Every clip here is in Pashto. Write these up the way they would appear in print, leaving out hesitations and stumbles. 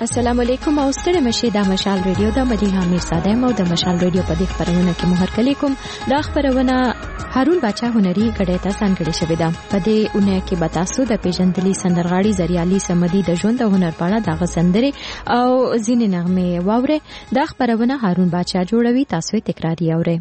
السلام علیکم او ستړي مشه د مشال ریډیو د مدیحه میرزاده مو د مشال ریډیو په دې خبرونه کې مهر کلیکم دا خبرونه هارون باچا هنري کډه ته سانګړې شوې ده په دې اونۍ کې به تاسو د پیژندلي سندرغاړي زریالي سمدي د ژوند او هنر په اړه د غسندري او ځینې نغمه واوره دا خبرونه هارون باچا جوړوي تاسو تکراری اورئ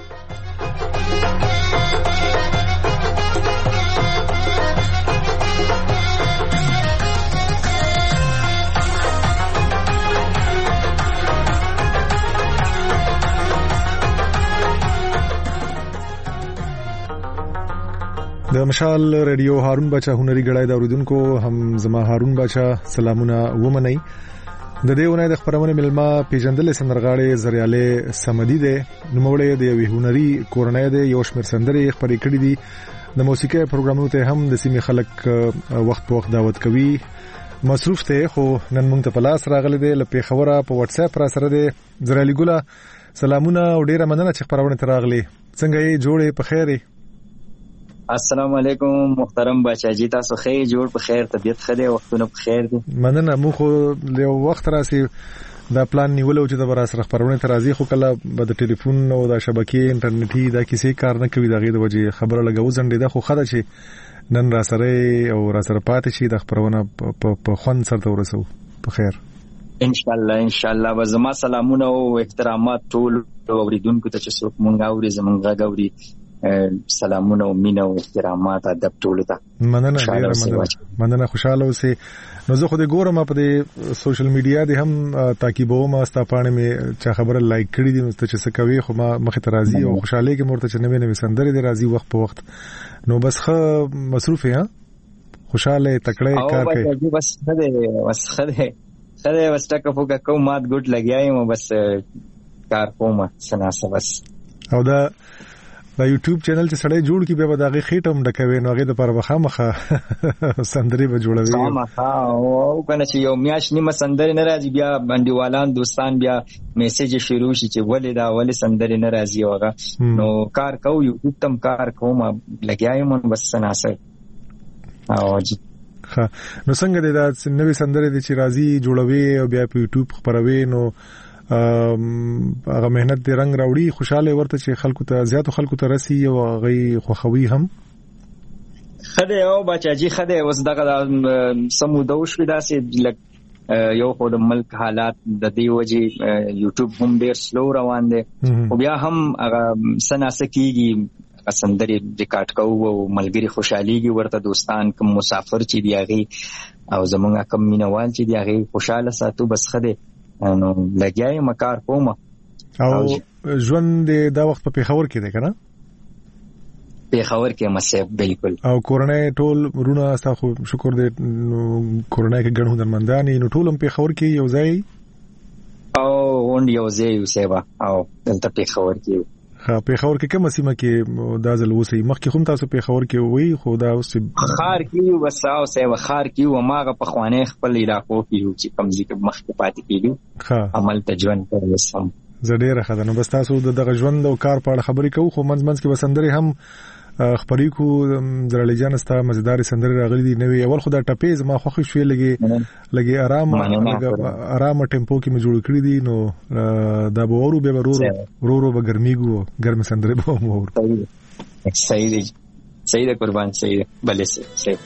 د مشال ریډیو هارون باچا هنري غړای دا اوریدونکو هم زما هارون باچا سلامونه ومنئ د دې ونې د خبرونه ملما پیژندل سندرغاړي زریاله سمدي ده نوموړی د یو هنري کورنۍ ده یو شمیر سندري خبرې کړې دي د موسیقي پروګرامونو ته هم د سیمې خلک وخت په وخت دعوت کوي مصروف ته خو نن موږ ته پلاس راغلي دي لپاره خبره په واتس اپ را سره ده زریالي ګولا سلامونه او ډیره مننه چې خبرونه ته راغلي څنګه یې جوړې په خیره السلام علیکم محترم بچا جی تاسو خیر جوړ په خیر طبيعت خله وختونه په خیر دي مننه مو خو له وخت راسي دا پلان نیول او چې د بر سره خبرونه ترازی خو کله د ټلیفون او د شبکې انټرنیټي دا کیسې کار نه کوي دغه د وجې خبره لګاو زنده ده خو خدای چې نن را سره او را سره پاتې شي د خبرونه په خون سره ورسو په خیر ان شاء الله وزما سلامونه او احترامات ټول اوریدونکو ته چې څوک مونږ اوري زمونږه غوري سلامونه او مینه او احترامات ادب ټول ته مننه خوشاله اوسئ نو زه خو دې ګورم په دې سوشل میډیا دې هم تعقیبوم استاپانه می چا خبره لایک کړی دي نو ته چې څه کوي خو ما مخه ترازی او خوشاله کې مرته چې نوې سندرې دې راځي وخت په وخت نو بس خه مصروف ها خوشاله تکړه کار کوي بس خده بس ټکه فوګه کوم مات ګډ لګیایم بس کار کوم سناسه بس او دا یوټیوب چینل چې سړی جوړ کی به دغه خېټم ډکوي نو هغه د پر بخامخه سندري به جوړوي او کنه چې یو میاش نیمه سندري ناراضي بیا باندېوالان دوستان بیا میسج شروع شي چې ولې سندري ناراضي وغه نو کار کو یوټیوب تم کار کوم لګیایم بس سناسه او نو څنګه د نوې سندري د چې راضي جوړوي او بیا په یوټیوب خبروي نو هغه مهنت دی رنگ راوړي خوشاله ورته چې خلکو ته زیاتو خلکو ته رسي او غي خوخوي هم خدای او بچاجي خدای اوس دغه سمودو شو داسې یو خو د ملک حالات د دی وجه یوټیوب هم ډیر سلو روان دي او بیا هم هغه سناسکیږي سندري ریکارډ کوو او ملګری خوشحاليږي ورته دوستان کوم مسافر چې دیږي او زمونږه کم مینوال چې دیږي خوشاله ساتو بس خدای نو لګیاي مکار کوم او ژوند دا وخت په پیښور کې دی کنه پیښور کې مسیب بالکل او کورونه ټول ورونه تاسو شکر دې کورونه کې ګڼو درمنداني نو ټولم پیښور کې یو ځای او اون یو ځای سیوا او دلته پیښور کې پیښور کې کومه سیمه کې دا ځل وسی مخکې هم تاسو پیښور کې وای خو دا اوس خار کې وساو سیوا خار کې و ماغه په خوانه خپل علاقو کې چې کمزې کې مخکې پاتې کېدو عمل ته ژوند کوي سم زړه راخه نو بس تاسو دغه ژوند او کار په اړه خبرې کوو خو منځ کې وسندري هم خبرې کو زړه جانستا مزیدار سندري راغلي دي نوې اول خدای ټپې ما خوښ شوې لګي آرام ټیمپو کې مې جوړ کړی دي نو دا به ورو به ورو به ګرميګو ګرم سندري به مو صحیح ده قربان صحیح بلې صحیح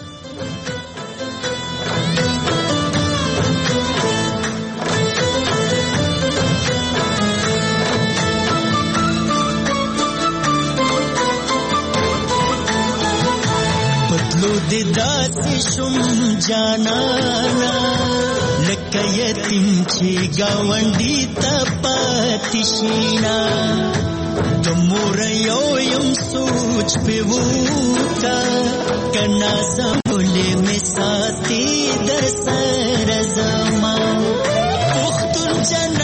داسې شم جانانا لکه یتیم چې گاونډي ته پاتې شینا د مور یو یم سوچ په وکا کنا سمولې می ساتي در سره زما پختون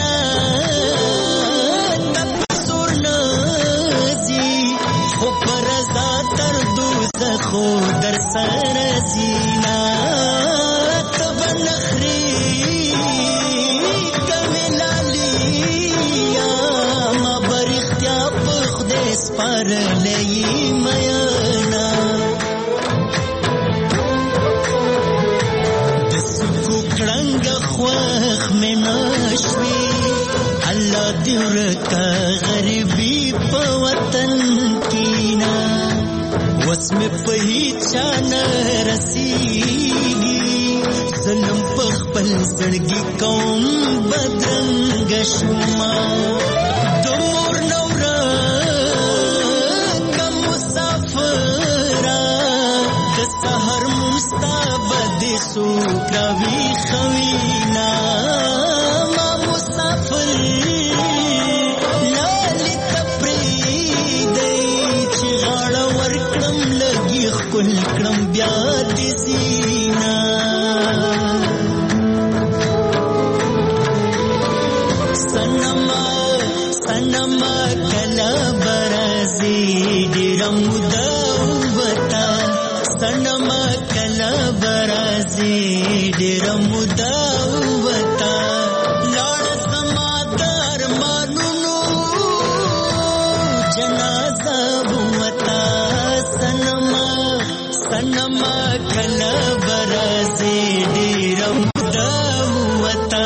جنات تپسور نازي خو پرزا تر دوزخو در سره زینا دی ورکا غریبی په وطن کینا وس مې په هیچا نه رسیږي ظلم په خپل زړګي کوم بدرنګ شوما د مور نورا کم مسافرا د سحر مستبد سوکراوي خوینا ما مسافر لالی تپریدی چې غاړه ورکړم لګي خپل کړم بیا دې سینا سنما کلا برازي ډېر مودا وتا سنما کلا برازي ډېر مودا وتا لاړ سمادار مانونو جنازه وتا سنما کلا برازي ډېر مودا وتا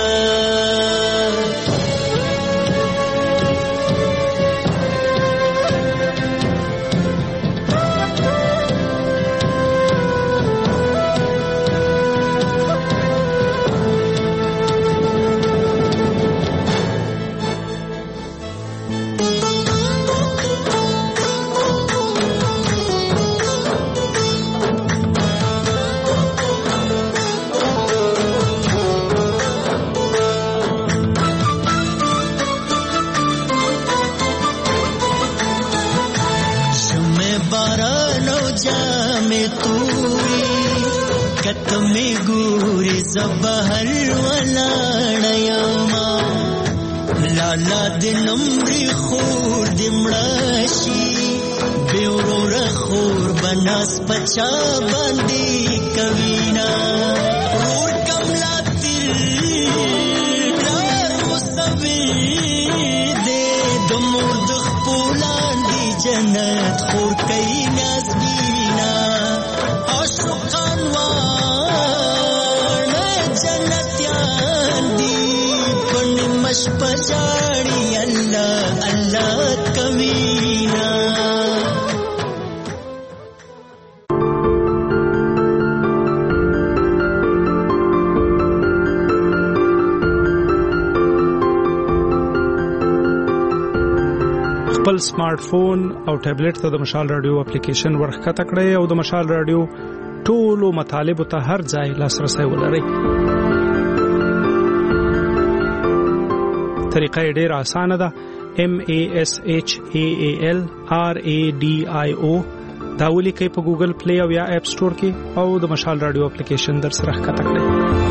کتمې ګوري زبهر ولاړیما لالا د نمرې خور د مړشي بیورور خور بناس پچا باندې کوینا اور کملا تیر دار مستوي دې د مور د خپلان دی جنت خور کوي نازبینا عاشقان پچاړي الله الله کوینا خپل سمارټ فون او ټابلیټ ته د مشال رادیو اپلیکیشن ورخکته کړئ او د مشال رادیو ټولو مطالب ته هر ځای لاسرسي ولرئ. طریقه ډیره اسانه ده. MASHAALRADIO دا ولیکئ په ګوګل پلی او یا اپ سٹور کې او د مشال رادیو اپلیکیشن در سره ښکته کړئ.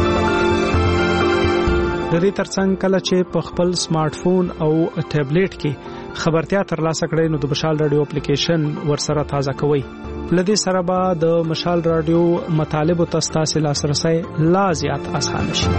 د دې ترڅنګ کله چې په خپل سمارټ فون او ټابلیټ کې خبرتیا ترلاسه کړئ نو د مشال رادیو اپلیکیشن ورسره تازه کوئ. لدې سره به د مشال رادیو مطالب او تاسو لاسرسي لا زیات اسانه شي.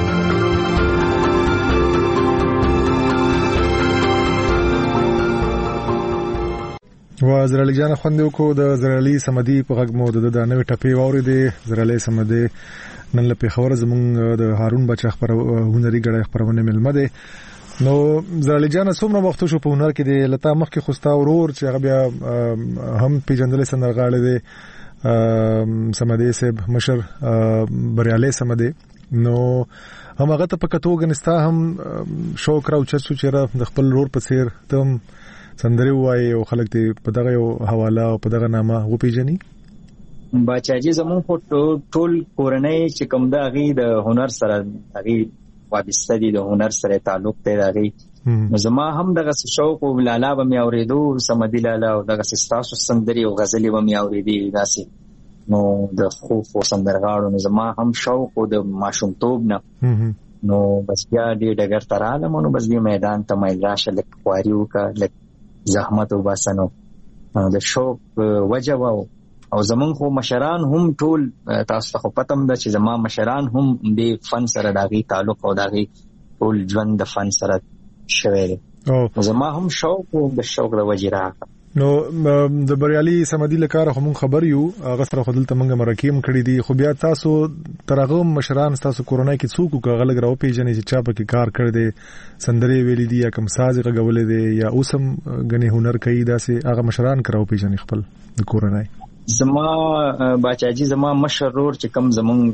و زرالي جان خوندو کو د زرالي سمدي په غږ مو د نوې ټپې ووري دي. زرالي سمدي نن له خبر زمونږ د هارون بچا هنري غړي خبرونه ملمه دي. نو زرالي جان څومره وخت شو په هنر کې دی؟ لته مخ کې خوستا ورور چې هغه بیا هم پیژندل سندرغاړي دي سمدي سب مشر بریالي سمدي. نو هم هغه ته په کتو غنستا هم شوق راو چرڅو چیرې د خپل ورور په سیر تم سندري وای او خلک ته په دغه یو حواله او په دغه نامه و پیژني. بچاجي زمون ټول کورنۍ چې کوم د غي د هنر سره غي وابسته دي، د هنر سره تعلق دی غي. زما هم دغه شوق او لالا به مې اوریدو، سمدي لالا او دغه ستاسو سندري او غزلي به مې اوریدي داسې. نو د خوف او سندرغاړو زما هم شوق او د ماشومتوب نه نو بس بیا دې ډګر تراله مونږ بس دې میدان ته مې راشه لک واریو کا لک زحمت او باسنو د شوق وجه او زمون خو مشران هم ټول تاسو ته پتم ده چې زما مشران هم د فن سره داغي تعلق او داغي ټول ژوند د فن سره شوی دی. زما هم شوق او د شوق د وجه راغله. نو د بریالي سمدي لکاره هم خبر یو هغه سره خپل تمنګ مرکیم کړی دي خو بیا تاسو ترغه مشران تاسو کورونا کې څوک غلګ راو پیژنې چې چا په کار کړی دي سندري ویلي دي یا کوم ساز غولې دي یا اوسم غني هنر کوي داسې هغه مشران کراو پیژنې خپل د کورونا زما باچاجي زما مشر رور چې کم زمون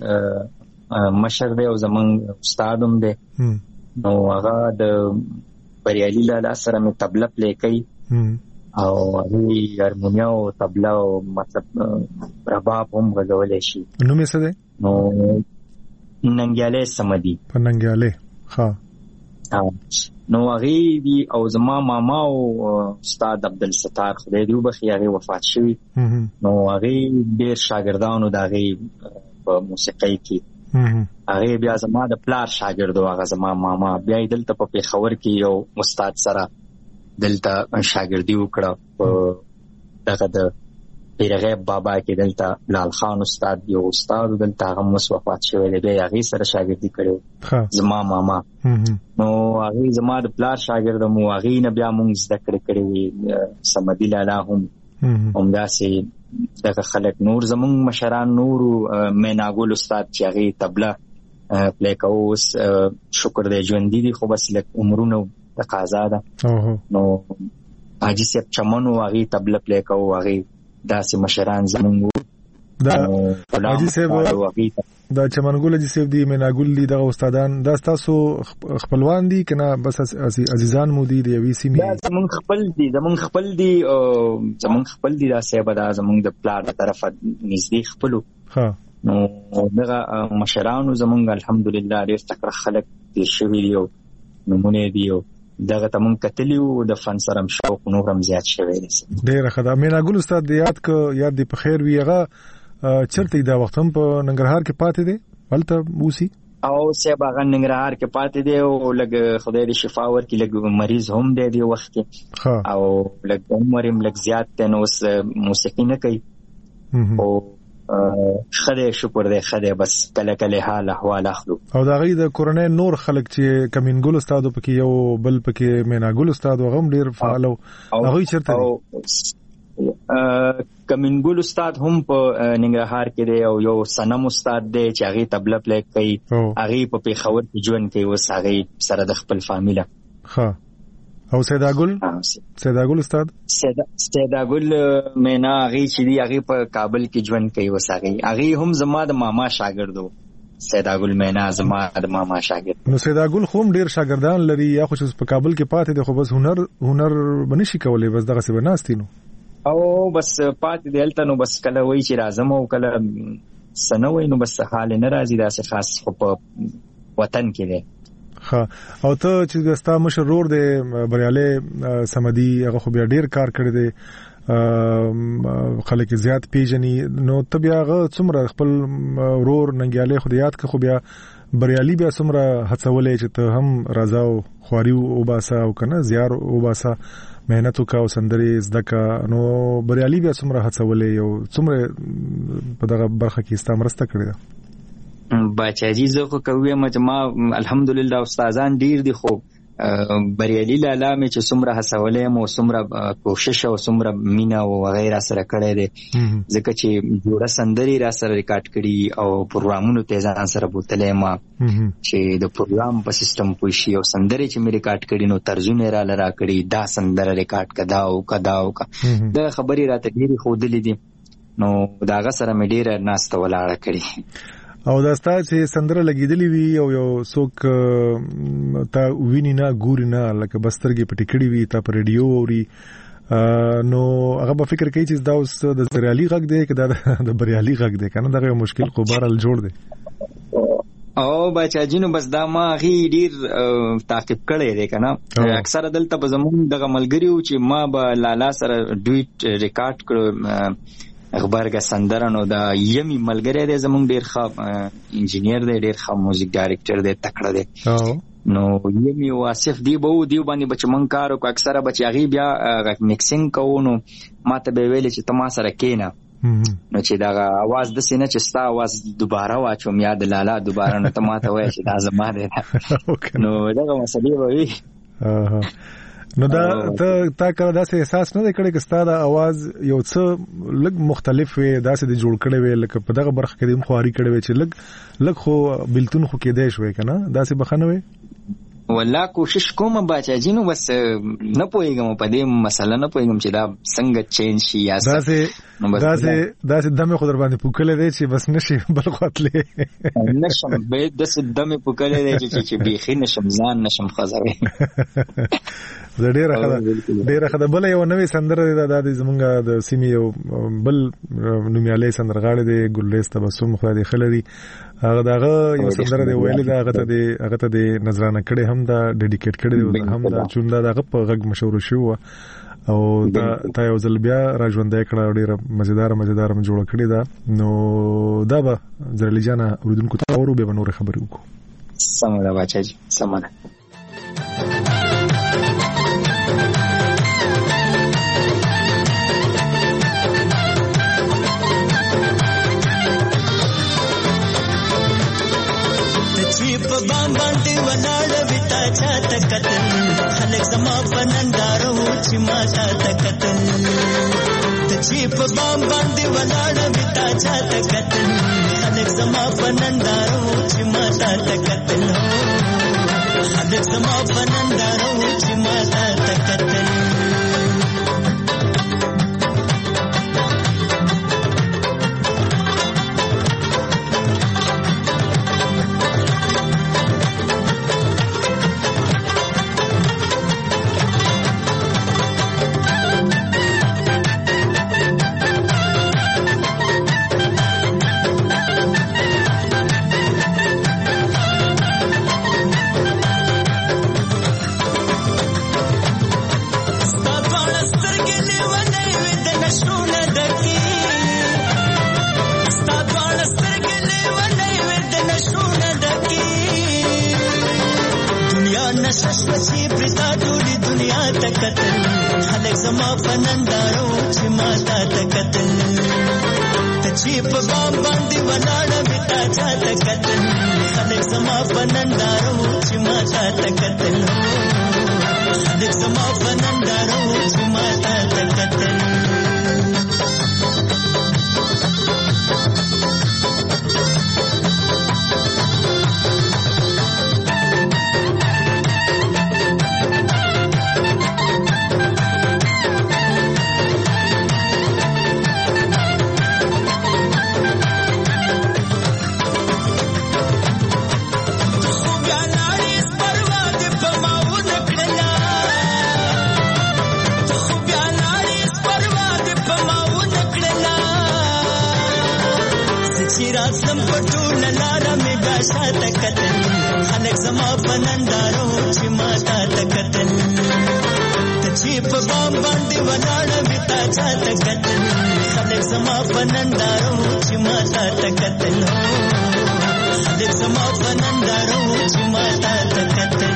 مشر دی او زمون استادوم دی نو هغه د بریالي لاله سره مې طبله پلی کوي او هغه هارمونیا او طبله او مطلب رباب هم غوړولې شي نو مې څه ده نو ننګیاله سمدي په ننګیاله ها نو هغه دی او زما ماما او استاد عبدالستار خدای دې وبخي هغه وفات شوی نو هغه ډیر شاګردانو د هغه په موسیقۍ کې هغه بیا زما د پلار شاګرد او هغه زما ماما بیا دلته په پیښور کې یو استاد سره دلته شاګردي وکړه په دغه د پیرغیب بابا کې دلته لال خان استاد یو استاد دلته هغه مس وفات شوی دی بیا هغه سره شاګردي کړو زما ماما نو هغه زما د پلار شاګرد مو هغه نه بیا مونږ زده کړی سمدي لاله هم داسې دغه خلک نور زمونږ مشران نور میناګل استاد چې هغه طبله پلی کوس شکر دی ژوندۍ دي خو بس لکه عمرونه تقاضا ده نو حاجی صاحب چمنو هغه طبله پلی کوو هغه داسې مشران زمونږ دا حاجی صاحب دا چمنګول حاجی صاحب دی میناګل دي دغه استادان دا تاسو خپلوان دي کنه بس عزیزان مو دي دی وی سی می زمونږ خپل دي دا صاحب دا زمونږ د پلار طرفه نږدې خپلو ها نو دغه مشرانو زمونږ الحمدلله ډېر تکړه خلک دي شوي دي او نمونه دي دغه تمون کتلیو د فن سره شوق نورم زیات شوی دی ډېر ښه دا میناګل استاد یاد دی په خیر وی هغه چرته دا وخت هم په ننګرهار کې پاتې دی ولته موسی او سبا غن ننګرهار کې پاتې دی او لګ خدای دې شفا ورکړي لګ مریض هم دی وخت کې او لګ عمرم لګ زیات دی نو موسیقي نه کوي او خدای شکر دی خدای بس کله کله حال احوال اخلو او دا غي د کورونا نور خلک چې کمینګل استادو پکې یو بل پکې میناګل استاد وغم ډیر فعال او هغه چرته کمینګل استاد هم په ننګرهار کې دی او یو سنم استاد دی چې هغه طبله پلی کوي هغه په پیښور کې ژوند کوي وس هغه سره د خپل فامیله ها او سیداګل استاد سیداګل مینا هغه چې دی هغه په کابل کې ژوند کوي وس هغه هم زما د ماما شاګردو سیداګل مینا زما د ماما شاګرد نو سیداګل خو ډیر شاګردان لري یا خو په کابل کې پاتې دي خو بس هنر بنشي کولای بس دغه څه بناستینو او بس پاتې دی الته نو بس کله وای چې راځم او کله سنوي نو بس حال نه راځي داسې خاص خو په وطن کې دی ها او ته چې دستا مشر رور دی بریالي سمدي هغه خو بیا ډیر کار کړی دی خلک زیات پیژني نو ته بیا هغه څومره خپل رور ننګیاله خو یاد که خو بیا بریالي بیا څومره هڅولې چې ته هم راځاو خواري او باسا او کنه زیار او باسا مهنت وکاو سندري زدکا نو بریالي بیا څومره هڅولې یو څومره په دغه برخه کې استامرسته کړی ده باچاجي زه خو کوم چې ما الحمدلله استادان ډیر دي خو بریالي لاله مې چې څومره هڅولې مو څومره کوشش او څومره مینا او وغیرہ سره کړی دي ځکه چې جوړه سندري را سره ریکارډ کړي او پروګرامونو ته ځان سره بوتلې ما چې د پروګرام په سیستم پوښي او سندري چې مې ریکارډ کړي نو ترجمه را لرا کړي دا سندره ریکارډ کدا او دا خبري راته ډیره خودلې دي نو داغه سره مې ډیره ناسته ولاړه کړي او دا ستا چې سندره لګیدلی وي او یو څوک تا ویني نه ګوري نه لکه بسترګې پټې کړې وي تا په ریډیو اوري نو هغه به فکر کوي چې دا اوس د بریالي غږ دی که دا د بریالي غږ دی کنه دغه مشکل خو بهرحال جوړ دی او بچاجینو بس دا ما غي ډیر تعقیب کړی دی کنه اکثر دلته په زمون دغه ملګریو چې ما به لالا سره ډویټ ریکارډ کړو اخبارګه سندرانو دا یمي ملګری دی زمونږ ډیر ښه انجینیر دی ډیر ښه میوزیک ډایرکټر دی تکړه دی نو یمي واسف دی باندې بچ من کارو کو اکثره بچ هغه بیا میکسینګ کوو نو ماته به ویل چې تما سره کینا نو چې دا आवाज د سینې چې ستا आवाज دوباره واچوم یاد لالا دوباره نو ته ماته وای چې دا زما دی نو دا مسلې وي نو دا تا کړه داسې احساس نه کړي چې ستاسو आवाज یو څه لږ مختلف وي داسې د جوړ کړي وي لکه په دغه برخه کې د خواري کړي وي چې لږ خو بلتون خو کې دی شوي کنه داسې بخنه وي والله کوشش کوم بچا جنو بس نه پويګم په دې مسله نه پويګم چې دا څنګه چینج شي یا داسې دمه خو در باندې پوکلې دی چې بس نشي بل خاطلې نشم به داسې دمه پوکلې دی چې بيخي نشم ځان نشم خزوي ډېر خدای بل یو نوې سندره د زمونږ د سیمې یو بل نومیالي سندرغاړي دی ګلریز تبسم خو دې خلري هغه دغه یو سندره دی ویلې دا هغه ته د نظرانه کړي هم دا ډیډیکیټ کړي هم دا چوندا دغه په غږ مشهور شو او تا یو ځل بیا راژوندې کړه ډېر مزیدار جوړ کړي دا نو دا به زرلی جان اوریدونکو ته اورو به نور خبرې وکړو سمه بچا جی سمه په بام باندې ولاړ وتا چا تکتل خلک زما پنندارو چې ما تا تکتل ته چې په بام باندې ولاړ وتا چا تکتل خلک زما پنندارو چې ما تا تکتل خلک زما پنندارو چې ما تا تکتل نششوچی پرتا ټولي دنیا تکتل خلک زما پنندارو چې ما تا تکتل ته چې په بام باندې ولاړ وتا چا تکتل خلک زما پنندارو چې ما تا تکتل خلک زما پنندارو چې ما تا تکتل راتلم پټول لاره مې ګاشا تکتل خلک زما پنندارو چې ما تا تکتل ته چې په بام باندې ولاړ وتا چا تکتل خلک زما پنندارو چې ما تا تکتل خلک زما پنندارو چې ما تا تکتل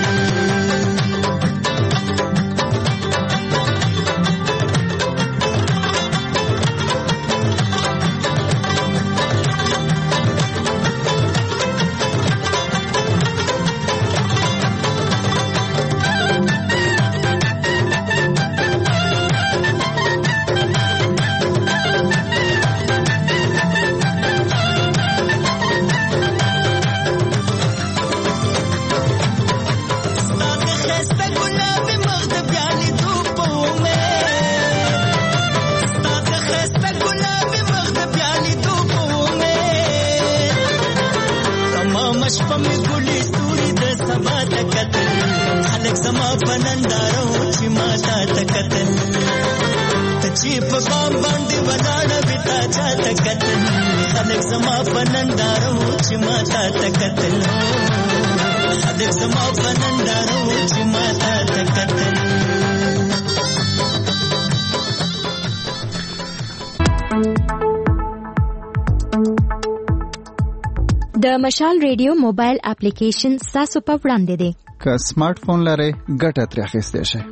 د مشال ریډیو موبایل اپلیکیشن تاسو په وړاندې دی که سمارټ فون لرئ ګټه ترې اخیستئ شئ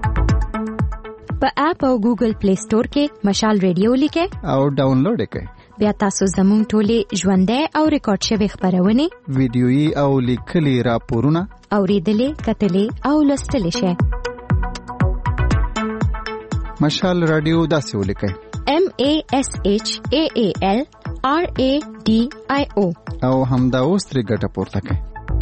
په اپ او ګوګل پلی سٹور کې مشال ریډیو لیکئ او ډاونلوډ یې کړئ بیا تاسو زموږ ټولې ژوندۍ او ریکارډ شوی خبرونه ویډیويي او لیکلي راپورونه اوریدلې کتلې او لوستلې شئ. مشال رادیو داسې ولیکئ MASHAALRADIO او همدا اوس ترې ګټه پورته کړئ.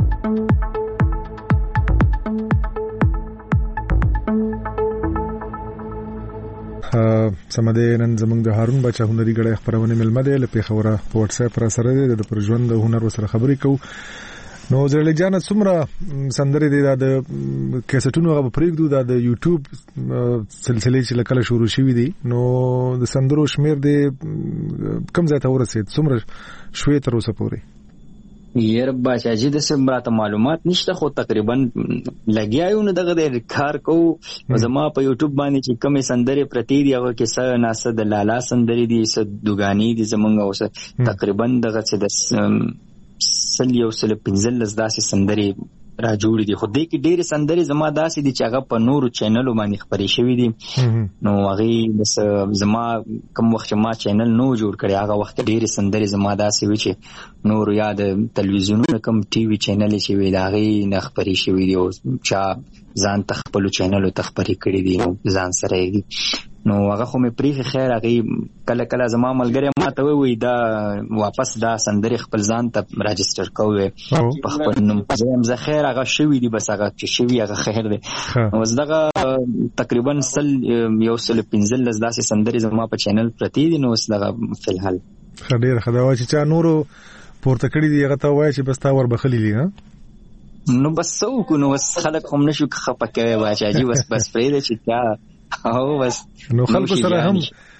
سمده نن زمونږ د هارون بچا هنري غړې خبرونه ملمه ده لپاره خبره په واتس اپ را سره ده د پرژوند د هنر سره خبرې کو. نو زرل جان څومره سندرې دي د کیسټونو غو پرېږدو د یوټیوب سلسله چې لکه شروع شوې دي نو د سندرو شمیر دي کم ځای ته ورسېد څومره شوي تر اوسه پورې یره بچاجي د سمراته معلومات نشته خو تقریبا لګیاو نه دغه د کار کو زما په یوټیوب باندې چې کومه سندرې پرتی دی هغه کې څه ناسه د لالا سندرې دي څه دوګانی دي زمونږ اوسه تقریبا دغه څه د سلیو سل پنځل داسې سندرې را جوړې دي خو دې کې ډېر سندرې زما داسې دي چې هغه په نورو چینلو باندې خبرې شوې دي نو هغه بس زما کوم وخت ما چینل نو جوړ کړی هغه وخت ډېر سندرې زما داسې وي چې نور یاد تلویزیونونو کوم ټي وي چینل چې وي دا غي نه خبرې شوې دي او چا ځان تخپل چینل ته خبرې کړې دي نو ځان سره یې نو هغه خو مې پریخي خیر هغه کله کله زما ملګری ما ته وی دا واپس دا سندرې خپل ځان ته راجستر کوي په خپل نوم زه خیر هغه شوی دی بس هغه چې شوی هغه خیر دی اوس دغه تقریبا یو سل 15 داسې سندرې زما په چینل پرتی دي نو اوس دغه فلحال خډیر خدای چې چا نورو پورته کړی دی هغه ته وای چې بس تا ور بخلی لی ها نو بس سو کو نو خلک هم نشو خپکه وای چې بس پرې چې چا او بس نو خلکو سره هم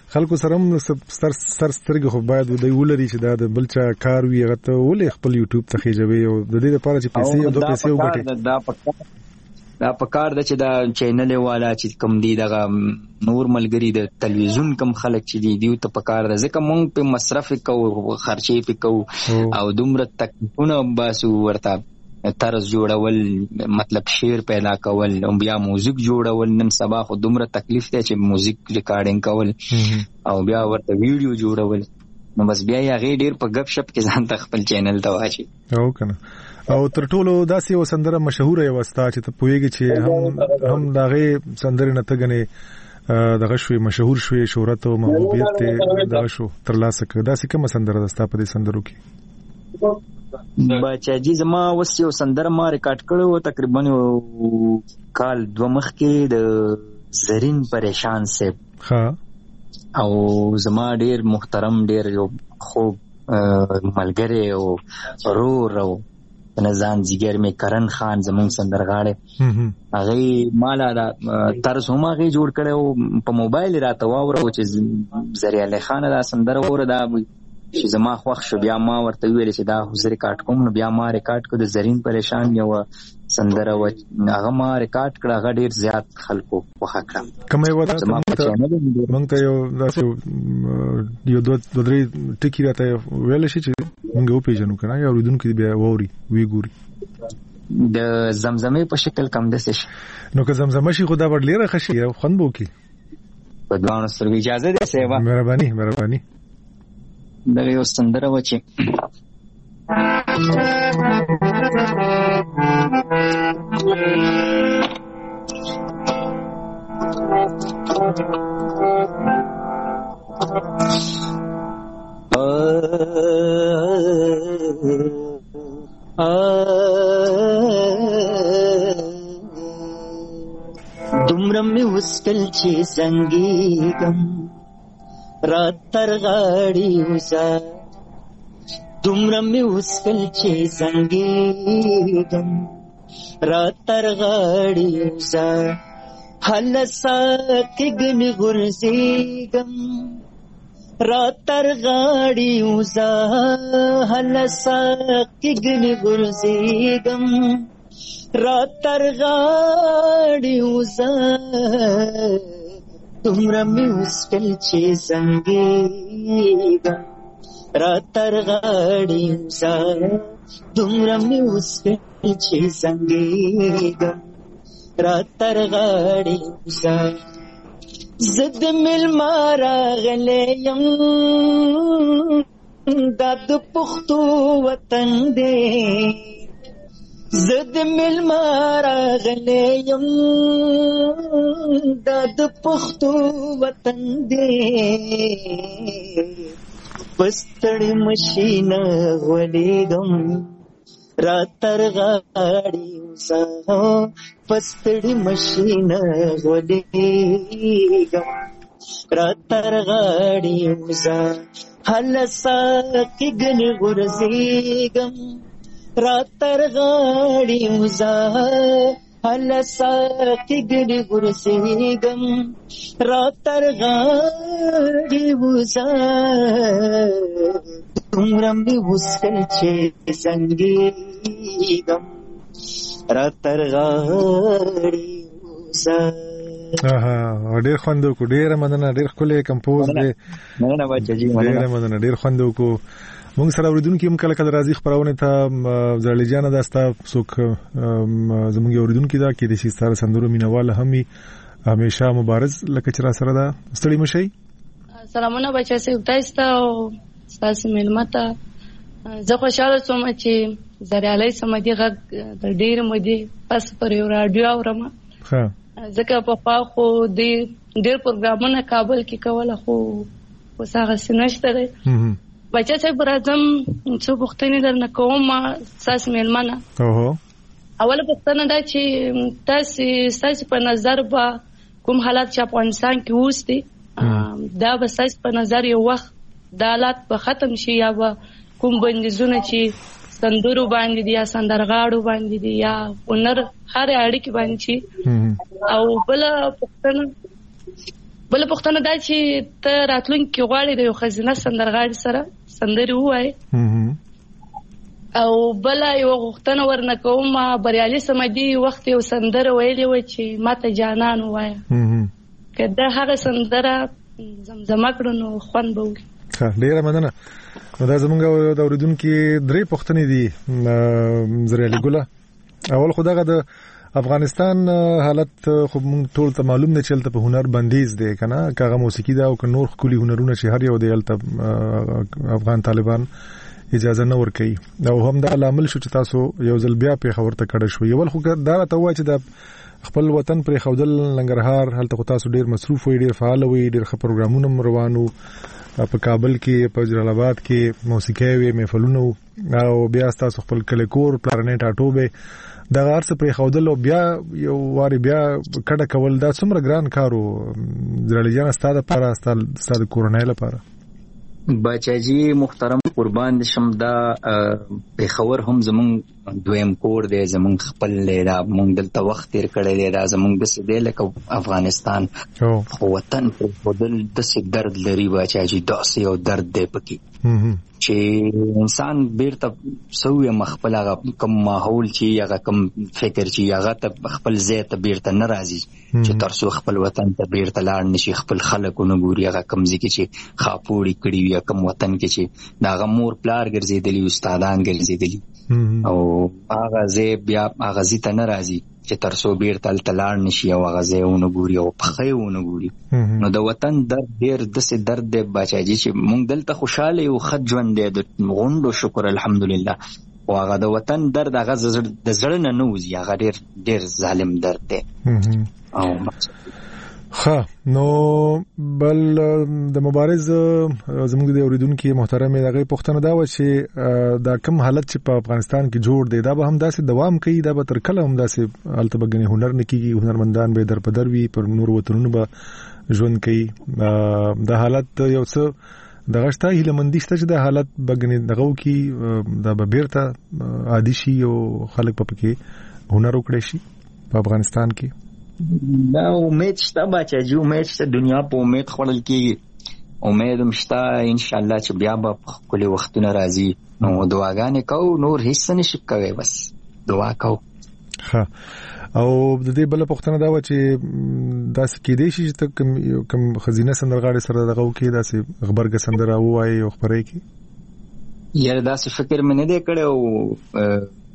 سترګې خو باید دوی ولري چې دا د بلچا کار وی هغه ته ولې خپل یوټیوب ته خېجوي او د دې لپاره چې پیسې او دوه پیسې وګټي دا پکار د چې دا چینل والا چې کم دی دغه نور ملګری د تلویزیون کم خلک چې دی ته پکار د ځکه مونږ په مصرف کوو خرچې په کوو او دومره تکونه باسو ورته طرز جوړول مطلب شعر پیدا کول او بیا موزیک جوړول نن سبا خو دومره تکلیف دی چې موزیک ریکارډینګ کول او بیا ورته ویډیو جوړول نو بس بیا یې غي ډیر په غب شپ کې ځان ته خپل چینل ته واچي او کنه او تر ټولو داسې وسندره مشهوره یو وستا چې ته پوېږي چې هم داغه سندره نه تګنه دغه شوي مشهور شوي شهرت او محبوبیت ته دغه شو تر لاسه کړ داسې کومه سندره دستا په دې سندرو کې بچاجي زما اوس یو سندره ما ریکارډ کړو تقریبا کال 2 مخ کې د زرین پریشان صاحب ها او زما ډیر محترم ډیر یو خوب ملګری او رو نزان جګر می کرن خان زمون سندرغاړي هغه مالا دا طرز هم هغه جوړ کړو په موبایل راته واورو چې ذریعہ له خان دا سندر وره دا چې زما خوښ شو بیا ما ورته ویل چې دا حضور ریکارډ کوم نو بیا ما ریکارډ کړ د زرین پریشان یو سندره و هغه ما ریکارډ کړ هغه ډیر زیات خلکو خوښ کړ کومه وته مونږ ته یو یو دوه درې ټکی راته ویل شي چې مونږ یو پیژنو کنه یو ودونکو بیا ووري وی ګوري د زمزمې په شکل کم دسه شي نو که زمزمه شي خدا ور لره خشي خوند بو کی په دوانو سره اجازه ده سیوا مهرباني دغه یو سندره و چې دومره مې وسکل چې زنګېږم رات تر غاړي وسا دومره مې وسکل چې زنګېږم رات تر غاړي وسا هلسا کې ګنې غورځېږم رات تر غاړي وسا هلسا کې ګنې غورځېږم رات تر غاړي وسا دومره مې وسکل چې زنګېږم رات تر غاړي وسا دومره مې وسکل چې زنګېږم رات تر غاړي وسا زد ملما راغلیم دا د پښتو وطن دی زد ملما راغلیم دا د پښتو وطن دی پستړی مشینه غولېږم را ترغاړي وزا پستړی مشینه غولېږم را ترغاړي وزا هلسا کې ګنې غورځېږم را ترغاړي وزا هلسا کې ګنې غورځېږم را ترغاړي وزا دومره مې وسکل چې زنګېږم را ترغاړي وزا. ډېر خوند وکړو. ډېره مننه. ډېر ښکلی کمپوز دی. مننه بچی. ډېره مننه. ډېر خوند وکړو. موږ سره اوریدونکي هم کله کله راځي خپرونه ته. زړلې جانه دا ستا څوک زموږ اوریدونکي دا کې د شي ستاره سندرو مینواله هم وي همیشه مبارز لکه چې را سره ده. ستړي مشئ. سلامونه بچا سي تاسو ته او تاسو ملمته. زه خوشاله شوم چې زریالۍ سمدي غږ د ډېر مودې پس پر یو رادیو اورم. ها ځکه په خوا خو ډېر پروګرامونه کابل کې کوله خو اوس هغه نشته دی. بچا صاحب راځم څو پوښتنې درنه کوم تاسو مېلمانه. اوله پوښتنه دا چې تاسو په نظر به کوم حالات چې افغانستان کې اوس دي دا به تاسو په نظر یو وخت دا حالات به ختم شي یا به کوم بندیزونه چې سندرو باندې دي یا سندرغاړو باندې دي یا هنر هر اړیکې باندې شي. او بل پوښتنه دا چې ته راتلونکي غواړې د یو ښځینه سندرغاړي سره سندرې ووایې. او بل یو غوښتنه ورنه کوم بریالي صمدي وخت یو سندره ویلې وه چې ماته جانان ووایه که دا هغه سندره زمزمه کړو نو خوند به وکړي. ډېره مننه. نو دا زمونږ د اوریدونکي 3 پوښتنې دي زریالي ګله. اول خو دغه د افغانستان حالت خو موږ ټول ته معلوم دی چې هلته په هنر بندیز دی که نه که هغه موسیقي ده او که نور ښکلي هنرونه چې هر یو دی هلته افغان طالبان اجازه نه ورکوي او هم دا لامل شو چې تاسو یو ځل بیا پېښور ته کډه شوي. اول خو دا راته ووایه چې د خپل وطن پرېښودل ننګرهار هلته خو تاسو ډېر مصروف وئ ډېر فعال وئ ډېر ښه پروګرامونه هم روان وو په کابل کې په جلال آباد کې موسیقي وي محفلونه او بیا تاسو خپل کلی کور پلارنې ټاټوبې دغه هر څه پرېښودل او بیا یو وارې بیا کډه کول دا څومره ګران کار و زړلې جانه ستا دپاره ستا د کورنۍ لپاره؟ بچاجي محترم قربان دي شم دا پېښور هم زمونږ دویم کور دی زمونږ خپل دی دا مونږ دلته وخت تېر کړی دی دا زمونږ داسې دی لکه افغانستان خو وطن پرېښودل داسې درد لري بچاجي داسې یو درد دی پکې چې انسان بیرته سوی خپل هغه کم ماحول چې هغه کم فکر چې هغه ته خپل ځای ته بیرته نه راځي چې تر څو خپل وطن ته بیرته لاړ نشي خپل خلک ونه ګوري هغه کم ځای کې چې خاپوړي کړي وي کم وطن کې چې د هغه مور پلار ګرځېدلي استادان ګرځېدلي او هغه ځای بیا هغه ځای ته نه راځي چې تر څو بیرته هلته لاړ نشي او هغه ځای ونه ګوري او پښې ونه ګوري. نو د وطن درد ډېر داسې درد دی باچاجي چې موږ دلته خوشحاله یو ښه ژوند دی د غونډو شکر الحمدلله خو هغه د وطن درد هغه د زړه نه نه وځي هغه ډېر ظالم درد دی. ښه نو بل د مبارز زموږ د اوریدونکي محترم دغه پوښتنه دا و چې دا کوم حالت چې په افغانستان کې جوړ دی دا به هم داسې دوام کوي دا به تر کله هم داسې هلته به ګنې هنر نه کېږي هنرمندان به در په در وي پر نور وطنونو به ژوند کوي دا حالت یو څه دغه شته هیلهمندي شته چې دا حالت به ګنې دغه وکړي دا به بیرته عادي شي او خلک به پکې هنر وکړی شي په افغانستان کې. دا امید شته بچاجي امید شته دنیا په امید خوړل کېږي امید هم شته انشاءالله چې بیا به ښکلي وختونه راځي نو دعاګانې کوو نور هیڅ څه نشي کوی بس دعا کوو. ښه او د دې بله پوښتنه دا وه چې داسې کېدی شي چې ته کوم ښځینه سندرغاړې سره دغه وکړې داسې غبرګه سندره ووایې او خپره یې کړې؟ یاره داسې فکر مې نه دی کړی او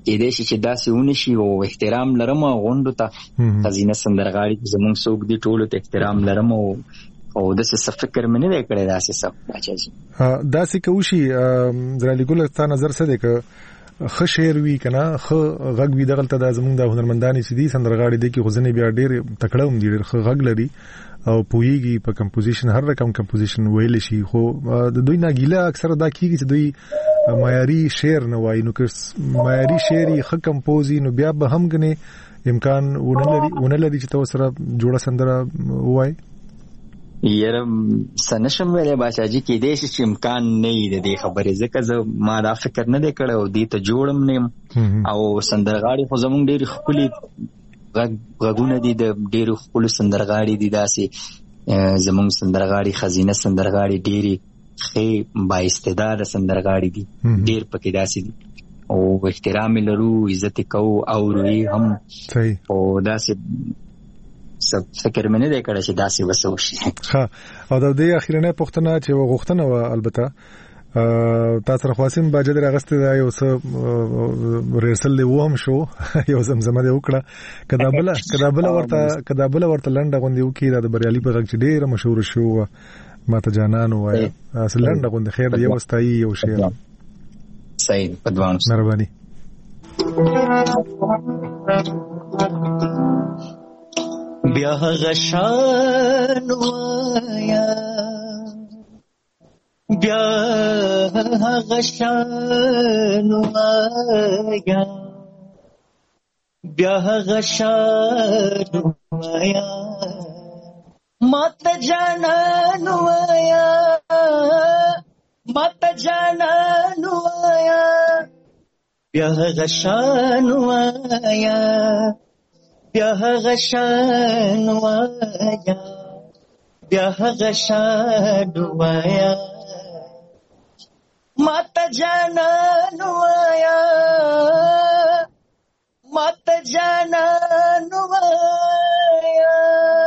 کېدای شي چې داسې ونشي او احترام لرم غونډو ته خزینه سندرغاړي زموږ څوک دي ټولو ته احترام لرم او داسې څه فکر مې نه دی کړی داسې څه باچاجي داسې که وشي درالي ګل ستا نظر څه دی که ښه شعر وي که نه ښه غږ وي دغلته دا زموږ د هنرمندانې چې دي سندرغاړي دی کې خو ځینې بیا ډېر تکړه هم دي ډېر ښه غږ لري او پوهیږي په کمپوزیشن هر رقم کمپوزیشن ویلی شي خو د دوی نه ګیله اکثر دا کېږي چې دوی معیاري شعر نه وایي نو که معیاري شعر یې ښه کمپوز وي نو بیا به هم ګنې امکان ونه لري چې ته ورسره جوړه سندره ووایي یاره سنشم ویلی باچاجي کېدای شي چې امکان نه وي د دې خبرې ځکه زه ما دا فکر نه دی کړی او دې ته جوړم نه یم او سندرغاړي خو زموږ ډېرې ښکلي غږونه دي د ډېرو ښکلو سندرغاړي دي داسې زموږ سندرغاړي خزینه سندرغاړي ډېرې ښې بااستعداده سندرغاړي دي ډېر پکې داسې دي او احترام یې لرو عزت یې کوو اورو یې هم او داسې فکر مې نه دی کړی چې داسې وسه وشي او د دې اخیرنۍ پوښتنه چې غوښتنه وه البته تا سره خواسم باجه در اغسطه دا یو څه ریسل دی وهم شو یو زمزمه دی وکړه کدا بل ورته لنډه غوندې وکړي دا د بریالي په غږ چې ډېره مشهوره شو ماته جانانو وایه اصل لنډه غوندې خیر دی یو ستایي یو شعر صحیح پدوان مهرباني بیا غشان وایا بیا غشان وایا بیا غشان وایا مات جانان وایا مات جانان وایا بیا غشان وایا بیا غشان وایا بیا غشان وایا مات جانان وایا مات جانان وایا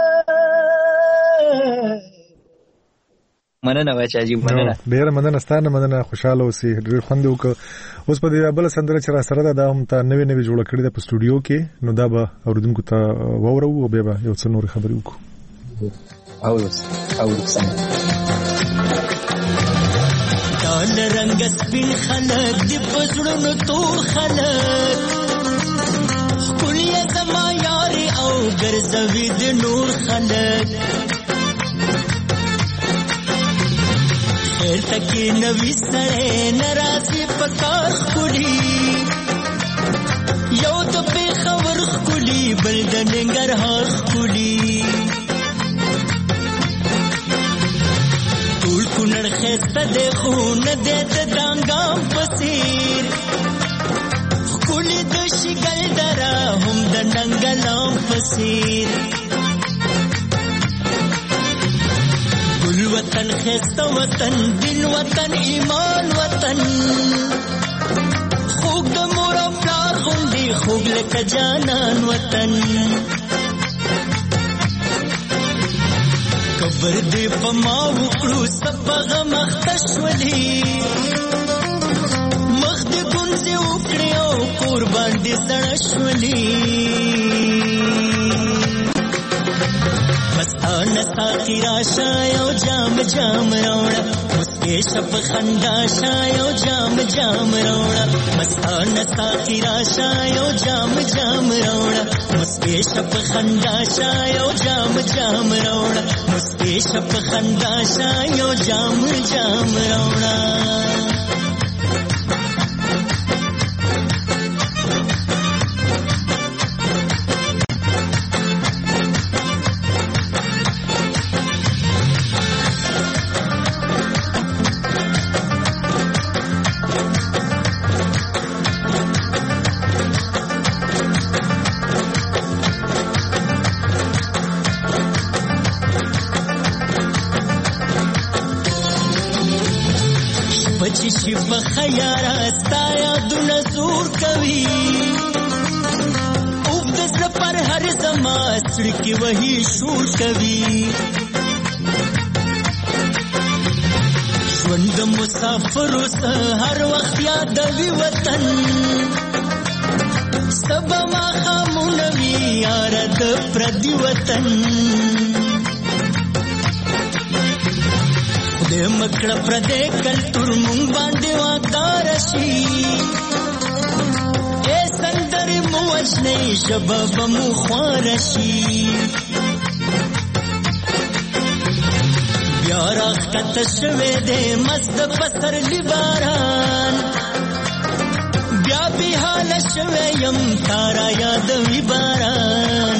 مننه بچاجي مننه ډیره مننه ستانه مننه خوشاله اوسې ډېر خوند وکړ اوس په دې بل سندره چې را سره ده دا هم ته نوې جوړه کړې ده په سټوډیو کې نو دا به اوریدونکو ته واورو او بیا به یو څه نورې خبرې وکړو او ډال رنگ سپین خلک دی پزړونو تور خلک کلی زما یاري او ګرځوي د نور خلک خیر تکي نوې سره ناراضي پکار کلی یو د په خبر کلی بل د ننګرهار کلی ټول کونړ خسته د خون د دانګام پسیر کلی د شګل درا هم د ننګلام پسیر ګل وطن خسته وطن دل وطن ایمان وطن خوږ د مور او پلار غوندې خوږ لکه جانان وطن کبر دې په ما وکړو سبغه مختشولي مخ دې ګونځې وکړې او قربان دې سړه شولي مستانه ساقي راشه یو جام جام راوړه مسکې شپ خندا شه یو جام جام راوړه مستانه ساقي راشه یو جام جام راوړه مسکې شپ خندا شه یو جام جام راوړه مسکې شپ خندا شه یو جام جام راوړه بچی بخیارا ستایا دون زور کوي او دس پر هر زما سړکی وਹੀ شور کوي ژوند مسافر هر وخت یادوي وطن پردي وطن د مکړه پردې کلتور مونږ باندې واکدار شي اے سندرې مو وجنې شباب مو خوار شي بیا راکته شوه دې مست پسر لباران بیا به حال شوه يم تارا یاد وی باران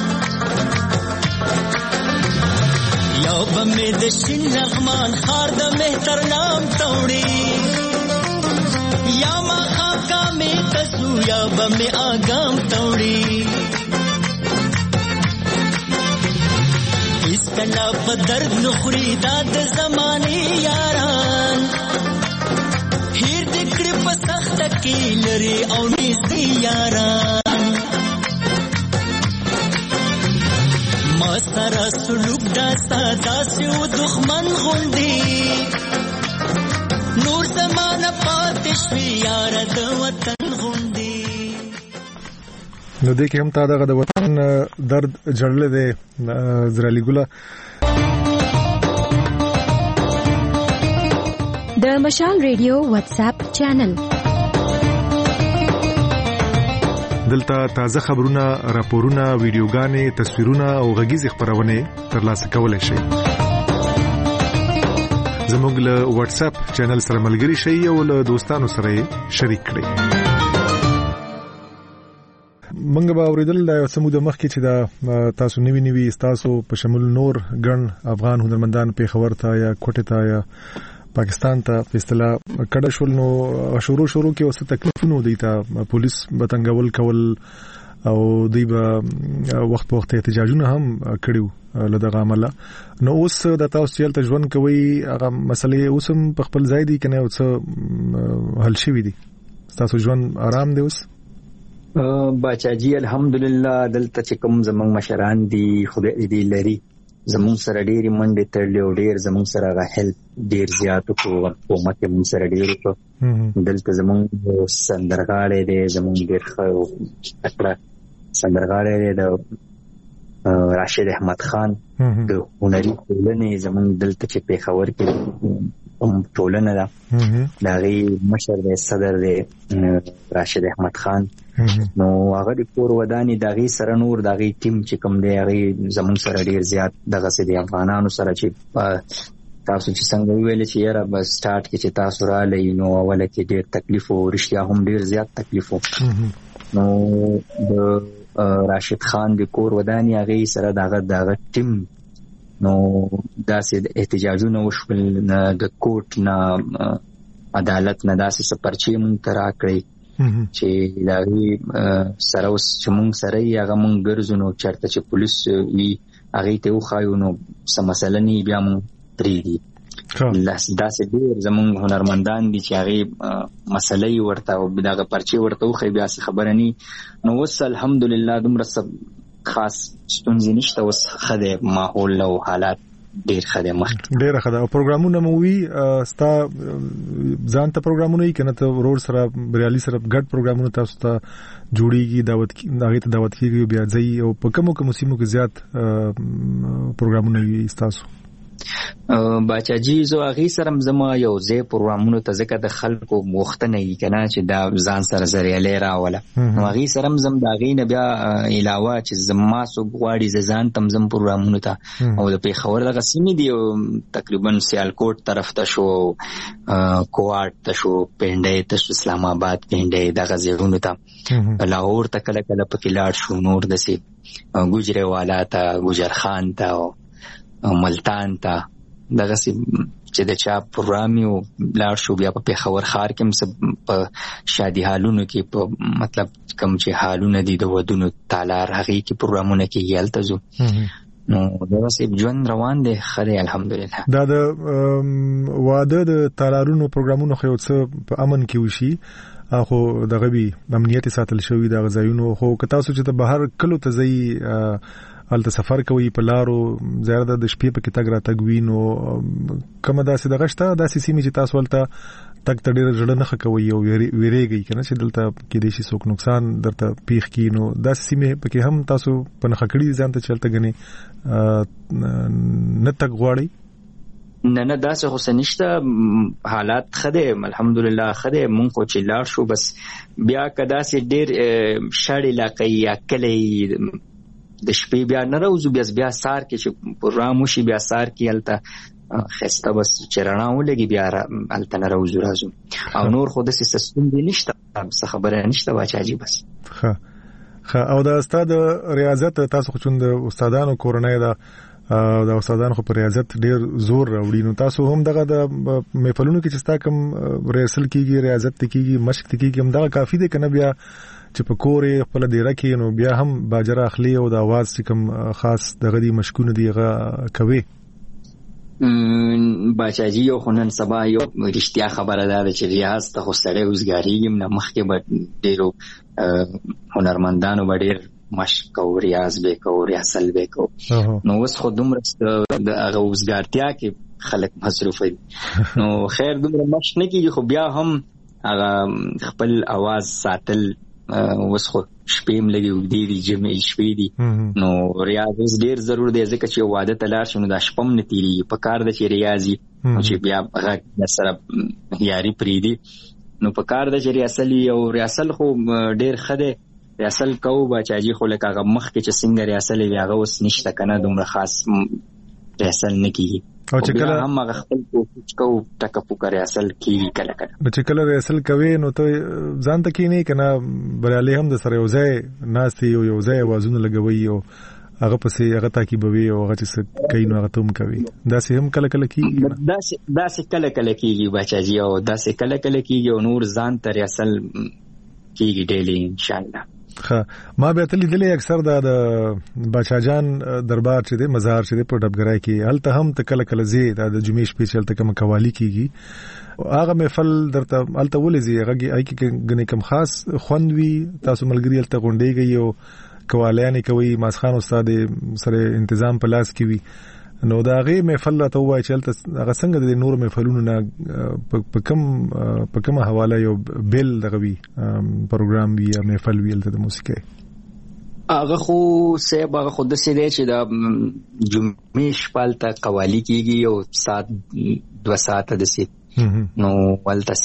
یو بمې د شین رحمان خار د مهتر نام توړي یا ما خاکا مې تسو یا بمې اګام توړي اس کلا په درد نخري داد زماني یاران هیر دکړې په سخت کې لري او نږدې یاران سره سلوک دا سادا سیو دښمن غوندي نور زمانه پاتې شوی یار د وطن غوندي نو دې کې هم تا دغه د وطن درد جړل دی زرالي ګله د مشال ریډیو واتس اپ چینل دلته تازه خبرونه، راپورونه، ویډیوګانې، تصویرونه او غږیزې خبرونه ترلاسه کولای شئ. زموږ له واتس اپ چینل سره ملګري شئ او له دوستانو سره شریک کړئ. منګ به اوریدل د سمود مخکې چې دا تاسو نوی تاسو په شمول نور ګڼ افغان هنرمندان په خبر ته یا کوټه ته یا پاکستان ته په اصطلاح کډه شول نو شروع کې اوس تکلیفونه دي ته پولیس بتنګول کول او دوی به وخت په وخت احتجاجونه هم کړیو لدغه عمله نو اوس د تاسو چې ژوند کوي هغه مسلې اوس هم په خپل ځای دي کنه اوس حل شوی دي تاسو ژوند آرام دی اوس باچاجي الحمدلله دلته چې کوم زمنګ مشران دي خدای دې لري زمون سره ډېری منډه تړلې او ډېر زمون سره غهل ډېر زیات کو حکومت مون سره ډېر کو دلته زمون سندرغاړې دې زمون ډېر خو اکړه سندرغاړې د راشد احمد خان د هنري ټولنې زمون دلته چې په خبر کې ټولنه ده دا غي مشر د صدر د راشد احمد خان نو هغه د کور وداني دغه سره نور دغه ټیم چې کوم دی هغه زمون سره ډیر زیات دغه سې د افغانانو سره چې تاسو چې څنګه ویل چې یاره بس سٹارټ کې چې تاسو را لې نو اوله کې ډیر تکلیف او رښتیا هم ډیر زیات تکلیف نو د راشد خان د کور وداني هغه سره دغه ټیم نو داسې احتجاجونه وشول د کوټ نه عدالت نه داسې سپرچې مونږ ترا کړی چې داغي سره اوس چې مونږ سره یې هغه مونږ ګرځونو چرته چې پولیس وی هغه ته وخایو نو سم مسله نه بیا مونږ پریدي داسې ډېر زمونږ هنرمندان دي چې هغه مسله یې ورته او دغه پرچې ورته وخی بیا څه خبره نه نو اوس الحمدلله دومره خاص ستونزې نشته اوس خدای ماحول او حالات ډیر خدای مخ ډیر خدای او پروګرامونه مو وی ستا ځان ته پروګرامونه یې کنه ته ورور سره بریالي سره ګډ پروګرامونه تاسو ته جوړیږي دعوت کیږي بیا ځي او په کومو سیمو کې زیات پروګرامونه یې تاسو باچاجي زو هغه سره زما یو ځای پروګرامونو ته ځکه د خلکو مختنه یې کنه چې دا ځان سره زریاله راوله نو هغه سره زم دا غي نه بیا علاوه چې زما سو غواړي ځان تم زم پروګرامونو ته او د پیښور دغه سیمې دی تقریبا سیالکوټ طرف ته شو کوارټ ته شو پنډې ته اسلام آباد پنډې دغه ځایونو ته لاهور ته کله په کلاړ شو نور دسي ګوجره والا ته ګوجر خان ته ملتان ته دغه چې د چا پروګرام یو لاړ شو بیا په پیښور ښار کې هم په شادي حالونو کې په مطلب کوم چې حالونه دي د ودونو تالار هغه کې پروګرامونه کې یالته زو نو دا سه ژوند روان دي خدای الحمدلله دا د واده د تالارونو پروګرامونو خو څه په امن کې وشي خو دغه به امنیت ساتل شوی د غزایونو خو که تاسو چې د بهر کلو ته ځي الته سفر کوي په لارو زیاده د شپې په کې تګ را تګ وینو کومه داسې د غشته داسې سیمه چې تاسو ولته تک تډیر جوړ نه کوي او ویریږي کنه چې دلته کې د شي څوک نقصان درته پیښ کینو داسې سیمه په کې هم تاسو په نخکړی ځان ته چلته غني نه تک غواړي نه داسې خو نشته حالات خده الحمدلله خده مونږ خو چې لاړ شو بس بیا کدا سي ډیر شړې علاقې یا کلی د شپې بیا نه راوځو بیا سار کې چې پروګرام وشي بیا سار کې الته خسته بس چرنا ولګي بیا الته نه راوځو او نور خو د سیستم دی نشته څه خبره نشته واچاجي بس او د استاد ریاضت تاسو خو چوند استادانو کورنۍ دا د استادانو په ریاضت ډیر زور راوړي نو تاسو هم دغه د محفلونو کې چې ستا کوم ریاضت کیږي ریاضت کیږي مشق کیږي هم دا کافی دی کنه بیا چې په کورې خپل ډیره کې نو بیا هم باجر اخلي او د आवाज کوم خاص دغه دی مشکونه دیغه کوي باچاجي یو خنن سبا یو رښتیا خبره ده چې ریاض ته خو سړی وزګاریږي نه مخکې به ډیرو هنرمندانو به ډیر مشق او ریاض به کو ریاضل به کو نو اوس خو دومره د هغه وزګارتیا کې خلک مصروف دي نو خیر دومره مشق نه کیږي خو بیا هم هغه خپل आवाज ساتل اوس خو شپېم لګي وګدي دي جمعې شپې دي نو ریاض ډیر ضرور دی ځکه چې واده تلار شنو د شپم نتیری په کار د چې ریاضي چې بیا هغه سره یاري پریدي نو په کار د چې ریاضي او ریاضل خو ډیر خده ریاضل کو بچاجي خو لکه هغه مخ کې چې څنګه ریاضل وی هغه اوس نشته کنه دومره خاص ریاضل نه کیږي او چې کله هم هغه خپل کوشش کو ټکه پوکا ریاضل کیږي کله چې کله ریاضل کوي نو ته ځان ته کې نه کنه بریالي هم د سره یوځای ناسي او یوځای وازونه لګوي او هغه پسې هغه تاکیبوي او هغه چې کین هغه تم کوي داسې هم کله کله کیږي داسې کله کله کیږي بچاجي او داسې کله کله کیږي او نور ځان ته ریاضل کیږي ډیلی ان شاء الله ما به تل لیدلې اکثر د بچاجان دربار چې د مزار چې په ډبګرای کې هلته هم تکل کله زی د جمعې شپې چې هلته کوم قوالی کیږي هغه محفل درته هلته ولې هغه کې غنې کم خاص خوندوي تاسو ملګری هلته غونډيږي او قوالیان کوي ماسخان استاد سره تنظیم په لاس کې وي نو دا غي محفل ته وای چې هلته هغه څنګه د نور محفلونو نه په کومه حواله یو بیل دغوي پروګرام وی یا محفل ویل ته د موسیقي هغه خو سه هغه خود سه دی چې د جمعې شپه ته قوالی کیږي او سات 2 ساعت د سي نو ولته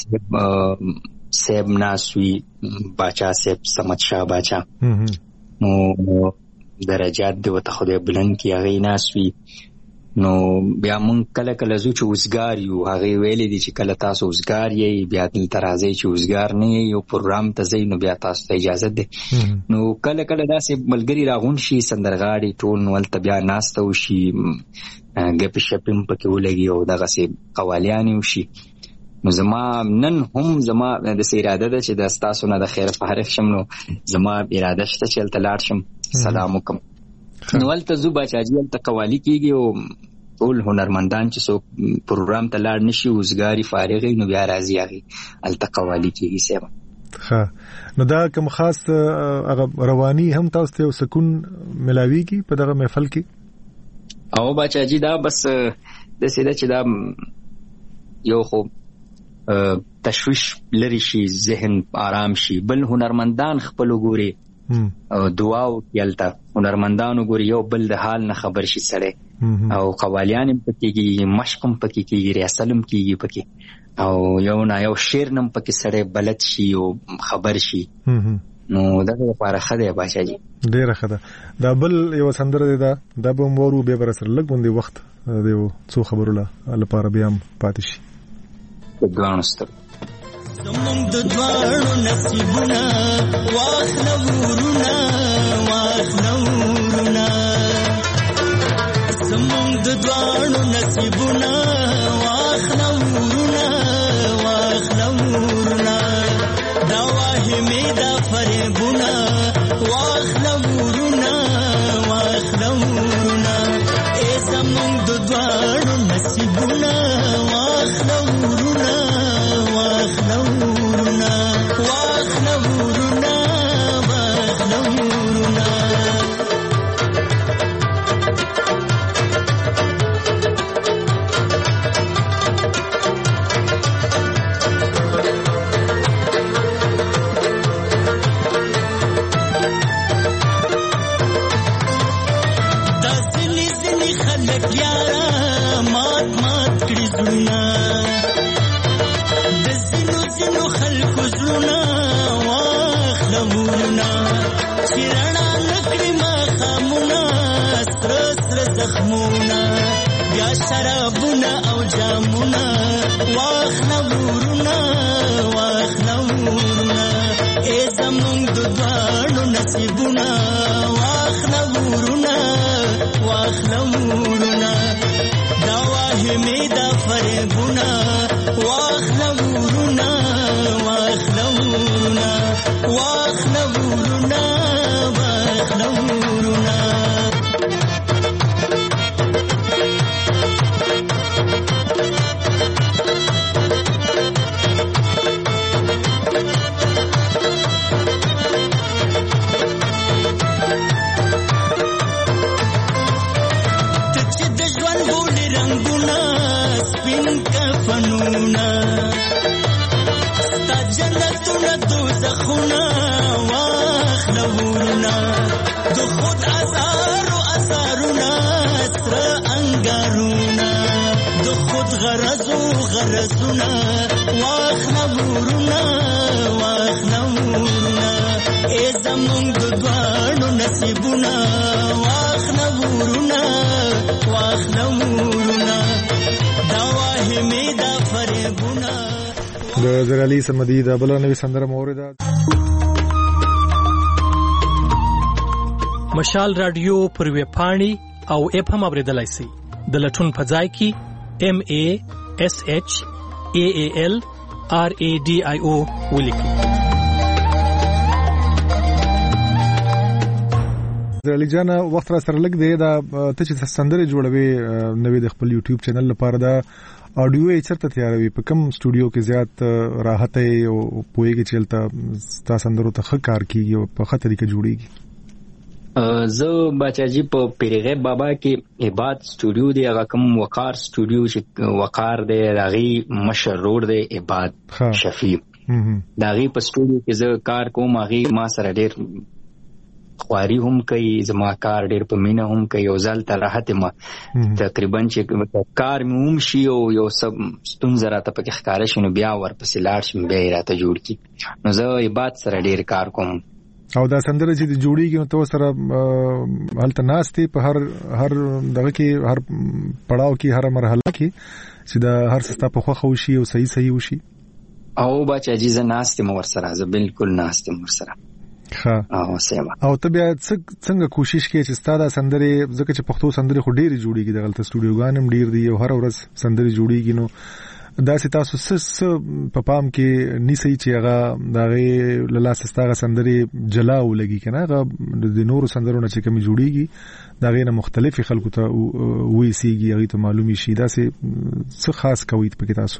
سیب ناسوي باچا سیب سمت شاه باچا نو درجات دی وته خدای بلند کی هغه ناسوي نو بیا مونږ کله کله زو چې وزګار یو هغه ویلې دي چې کله تاسو وزګار یې بیا تل ترازی چې وزګار نه یو پروګرام ته ځي نو بیا تاسو ته اجازه ده نو کله کله داسې ملګری راغون شي سندرغاړي ټول نو ول بیا ناسته وشي ګپ شپم پکې ولګي او دغه سي قوالیان وشي نو زما نن هم زما د اراده ده چې د تاسو نه د خیر فارغ شم نو زما اراده شته چې تل لاړ شم سلام وکم نو ولته زوبا چاجي ولته قوالی کیږي او ټول هنرمندان چې څوک پروګرام ته لاړ نشي وزګاری فارغي نو بیا راځي هغه الته قوالی کیږي سیمه نو دا کوم خاص رواني هم تاسو ته سکون ملاويږي په دغه محفل کې او بچاجي دا بس د سیده چې دا یو خو تشویش لري شي ذهن آرام شي بل هنرمندان خپل ګوري او دعاو یلته هنرمندانو ګوري یو بل د حال نه خبر شي سره او قوالیان پکې کیږي مشقم پکې کیږي ریاضلم کیږي پکې او یو نه یو شعر نم پکې سره بلد شي او خبر شي نو دغه لپاره خدای باشي ډیره خدای دا بل یو سندره ده دا به مورو به بر سره لګوندې وخت دیو څو خبرونه لپاره بیا پاتې شي ګانستر زمون د دوانو نصیبونه واخلورنا زمون د دوانو نصیبونه واخلورنا دا واهمه دا فریبونه واخلورنا ای زمون د دوانو نصیبونه واخلورنا زخمونه بیا شرابونه او جامونه واخله ورونه ای زمونږ د دواړو نصیبونه واخله ورونه دا واهمې دا فریبونه واخله ورونه غرزونه واخله ورونه ای زمونږ د دواړو نصیبونه واخله ورونه دا واهمې دا فریبونه. د زرعلي سمدي د بل نوې سندره مورده مشال رادیو پر ویب پاڼې او اپ هم اوریدلای شئ. د لټون په ځای کې MASHAALRADIO ولیکئ. زرعلي جان وخت را سره لګ دی دا ته چې سندره جوړوي نوې د خپل یوټیوب چینل لپاره دا اډیو یې چرته تیاروي په کوم سټوډیو کې زیات راحت او پوهیږي چې تل تاسو سندرو ته ښه کار کیږي او په ښه طریقه جوړیږي؟ زه بچاجي په پیرغه بابا کې عبادت سټوډیو دی، هغه کوم وقار سټوډیو چې وقار دی راغي مشر روډ دی عبادت شفیع داغي په سټوډیو کې زه کار کوم. هغه ما سره ډېر خواري هم کوي، زما کار ډېر په مینه هم کوي او ځل ته راحت ما تقریبا چې کار مې هم شي او یو سب ستونزه راته پکې ښکاره شي نو بیا ورپسې لاړ شم بیا راته جوړ کی. نو زه عبادت سره ډېر کار کوم. او دا سندره چې جوړیږي نو تو سره هلته ناشته په هر دغه کې هر پړاو کې هر مرحله کې چې دا هر څه په خوخه وشي او صحیح وشي. او بچا جیزه ناشته مور سره زه بالکل ناشته مور سره ها او سیما. او ته بیا څنګه کوشش کوي چې ستاسو سندره ځکه چې پښتو سندره خو ډېری جوړیږي دغه سټوډیوګانم ډېر دي او هر ورځ سندره جوړیږي نو دا چې تاسو په پام کې نیسي چې هغه دغه لاله ستاسو سندره جلا ولګي کنه هغه د نورو سندرونو چې کوم جوړیږي دغه نه مختلفي خلکو ته وېسيږي هغه ته معلومي شي دا څه خاص کوي په تاسو؟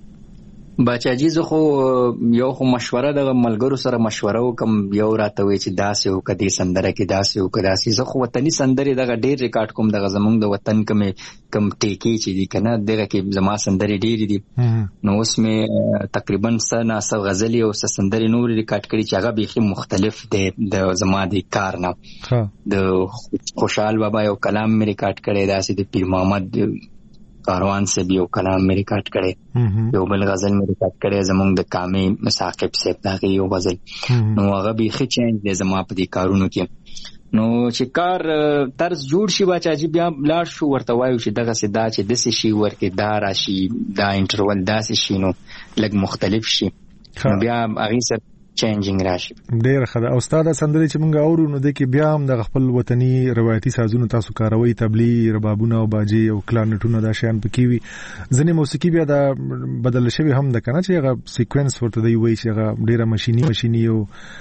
بچاجي زه خو یو خو مشوره د ملګرو سره مشوره وکم، یو راته وی چې داسې وکړي سندره کې داسې وکړي. زه خو وطني سندري دغه ډېر ریکارډ کوم، دغه زمونږ د وطن کم ټیکي چې دي کنه دغه کې زما سندري ډېر دي. نو اوس مې تقریبا سنا غزلي او سندري نور ریکارډ کړي چې هغه به مختلف دي د زما د کار نه. د خوشحال بابا یو کلام مې ریکارډ کړي، داسې د پیر محمد کاروان سے بھی یو کلام میں ریکارڈ کرے، یو بل غزل میں ریکارڈ کرے زمونږ د کامې مساقب صاحب دغه یو غزل. نو هغه به ښه چینج دی زما په دې کارونو کې. نو چې کار طرز جوړ شي بچاجي بیا لاړ شو ورته وایو چې دغه سدا چې دسه شي ورکه دا راشي دا انټرول داسې شي نو لګ مختلف شي بیا هغه سره چینجینګ راشي. ډېر ښه ده. او استاد سندري چې مونږ اورو نو د کې بیا هم د خپل وطني روایتي سازونو تاسو کاروي، تبلی، ربابونه او باجي او کلارنټونه دا شیان پکې وي. ځنې موسیقي بیا دا بدل شوی هم د کنه چې هغه سیکوینس ورته دی وایي چې هغه ډېره ماشيني او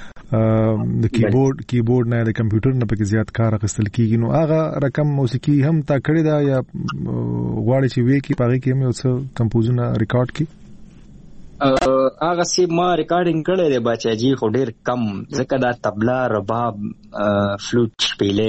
د کیبورډ نه د کمپیوټر نه پکې زیات کار اخیستل کیږي. نو هغه رقم موسیقي هم تا کړی دا یا غواړي چې وی کې پاره کې هم یو څه کمپوزونه ریکارډ کی؟ هغه سی ما ریکارډینګ کړی دی بچاجي خو ډیر کم، ځکه دا تبلا، رباب، فلوټ، شپېلې،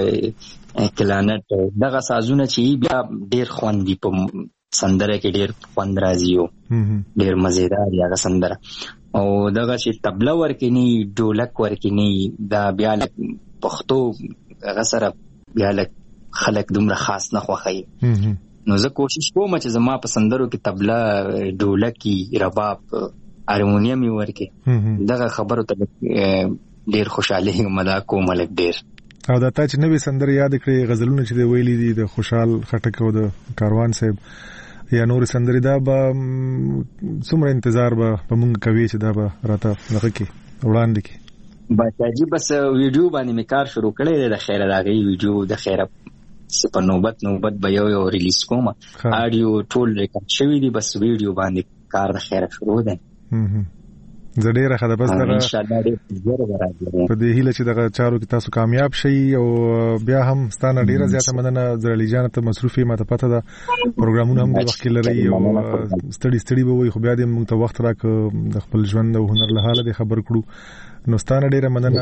کلانټ دغه سازونه چې بیا ډیر خوندي په سندره کې ډیر خوند راځي او ډیر مزیدار هغه سندره. او دغه چې تبلا ورکینی ډولک ورکینی دا بیا لک پښتو هغه سره بیا لک خلک دومره خاص نه خوخی. نو زه کوشش کوم چې زما په سندرو کې تبلا، ډولکی، رباب، هارمونیم ورکې دغه خبرو ته ډیر خوشاله یم دا کوم لک ډیر. او دا تا چې نوې سندره یاد کړې غزلونه چې دی ویلي دي د خوشحال خټک او د کاروان صاحب یا نور سندرې دا به څومره انتظار به موږ کوي چې دا به راته دغه کې وړاندې کې باچاجي بس ویډیو باندې مې کار شروع کړی دی د خیره راغی ویډیو د خیره په نوبت به یو ریلیز کوم آډیو ټول ریکارډ شوی دی بس ویډیو باندې کار د خیره شروع دی زه ډیره ښه ده بس دغه په دې هیله چې دغه چارو کې تاسو کامیاب شئ او بیا هم ستانه ډیره زیاته مننه زرعلی جان ته مصروفي ماته پته ده پروګرامونه هم د وخت کې لري او ستړي به وي خو بیا دې موږ ته وخت راک د خپل ژوند او هنر له حاله دې خبر کړو نو ستانه ډیره مننه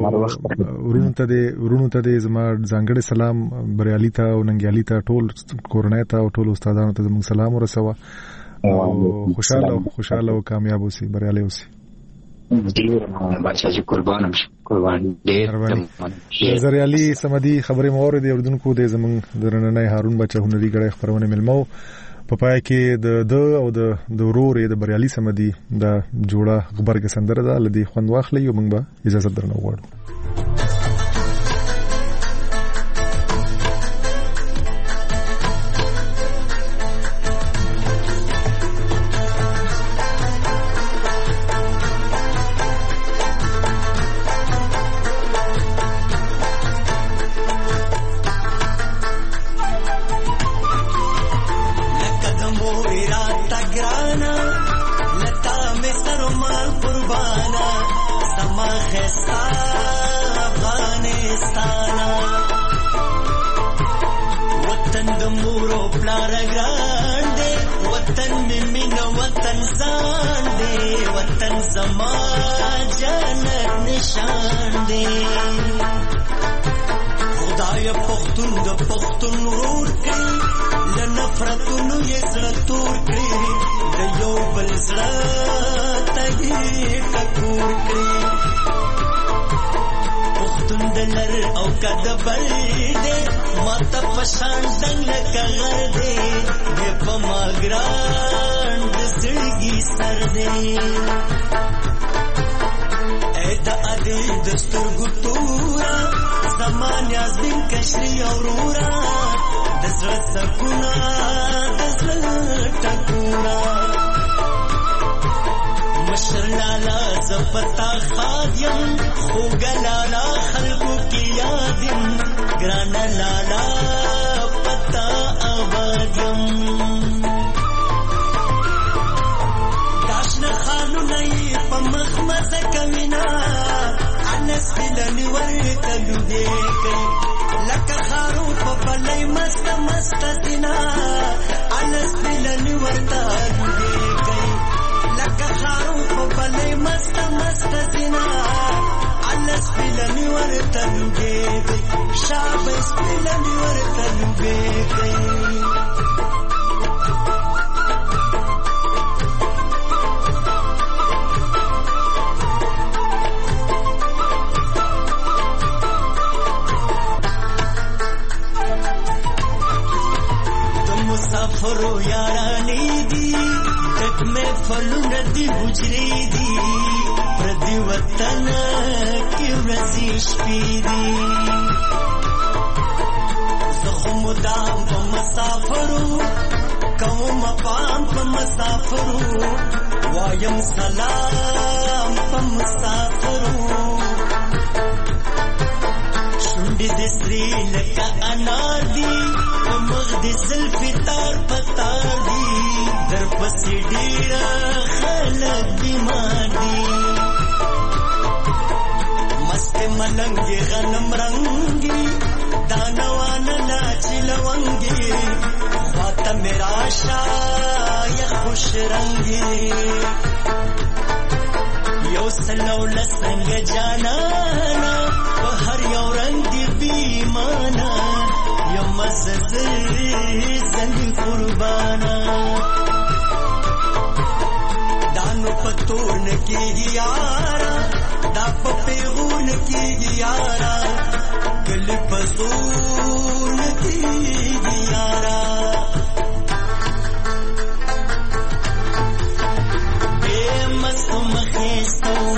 ورونو ته دې زما ځانګړی سلام بریالي ته او ننګیالي ته ټول کورنۍ ته او ټول استادانو ته زموږ سلام ورسوه او خوشاله او کامیاب اوسئ بریالي اوسئ باچاجي قربان ډېر زریالي سمدي خبرې مور دي اردوونکو د زمونږ درننۍ هارون بچا هنري غړي خبرونه ملمو په پای کې د او د ورورې د بریالي سمدي د جوړه خبرګه سندره ده لدی خوند واخلې او موږ به اجازه درنه وغواړو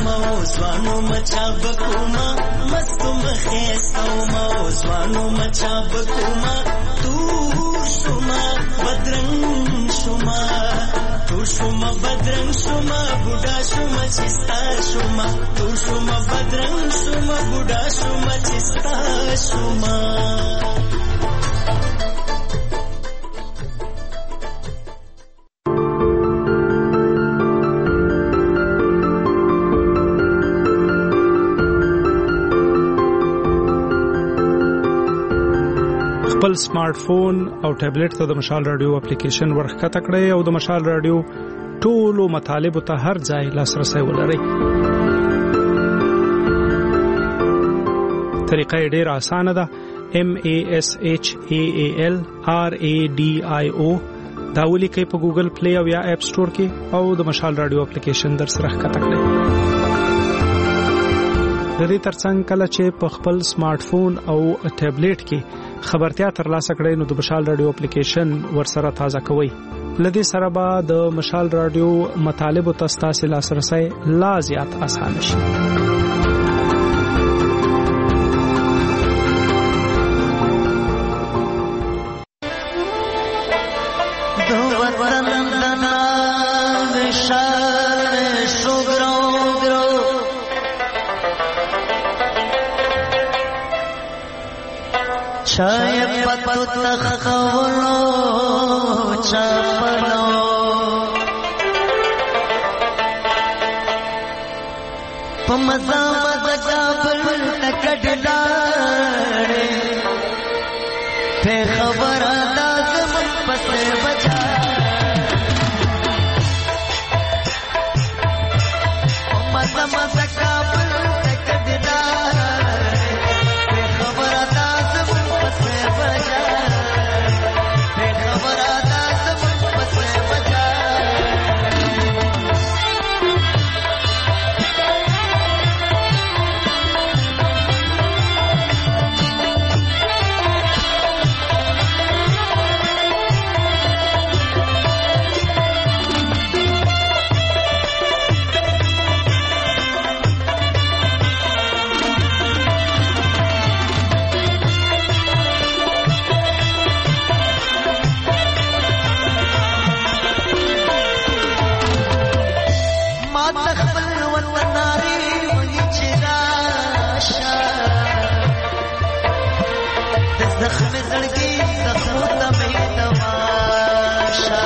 شما ځوانو مچا بکوما مستو مخېستو ما ځوانو مچا بکوما تور شما بدرنګ شما تور شما بدرنګ شما بوډا شما چستا شما تور شما بدرنګ شما بوډا شما چستا شما خپل سمارټ فون او ټابلیټ ته د مشال رادیو اپلیکیشن ورخکته کړئ او د مشال رادیو ټولو مطالب ته هر ځای لاسرسي ولرئ. طریقه ډېره اسانه ده. MASHAALRADIO دا ولیکئ په ګوګل پلی او یا اپ سٹور کې او د مشال رادیو اپلیکیشن در سره ښکته کړئ. د دې ترڅنګ کله چې په خپل سمارټ فون او ټابلیټ کې خبرتیا ترلاسه کړئ نو د مشال رادیو اپلیکیشن ورسره تازه کوئ. لدې سره به د مشال رادیو مطالب ته ستاسو لاسرسي لا زیات اسانه شي. چای پتو تخولو چپلو پمزا مزا بل تکډلاړې په خبر انداز من پس بچا پمزا مزا بل تکډلاړې په خبر انداز من پس بچا په خبر انداز من پس بچا زخم زړګي زخم ته مې تماشا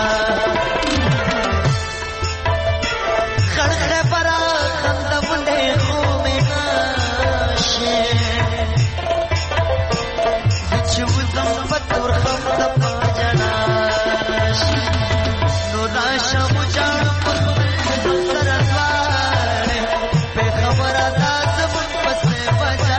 خړ خبره خندونه خو مې ناشه چې وزم پتور خم د پجنا نو راشه مجاړ په سر سره په خبره داس مون پسې بجا